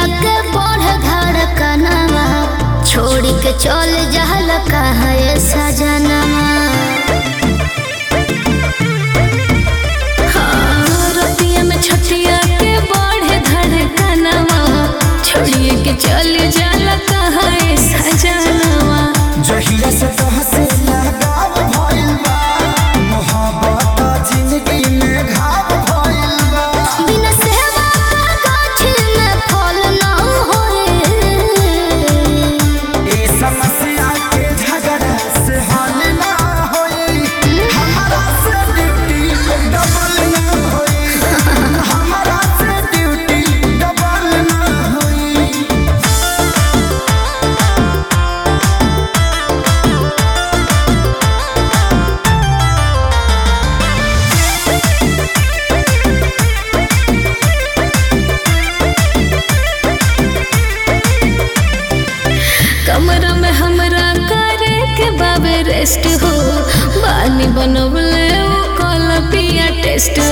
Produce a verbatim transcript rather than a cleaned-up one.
के बढ़ धड़कनवा छोड़ के चल जहल कहाँ ये सजनवा। रतिया में छटिया के बढ़े धड़कनवा छोड़िए के चल जाला कहाँ ये सजनवा। जहिया से तोहसे लगाव भइल बा मोहब्बत जिंदगी में घाव भइल बा। बिना सेवा का गाछी में फल न होए। ए समस्या के झगड़ा से हल ना होई। हमारा से ड्यूटी डबल ना होई। हमारा से ड्यूटी डबल ना होई। कमरा में हमरा करे के बाबे रेस्ट हो बानी बनवले ओ कॉल पिया टेस्ट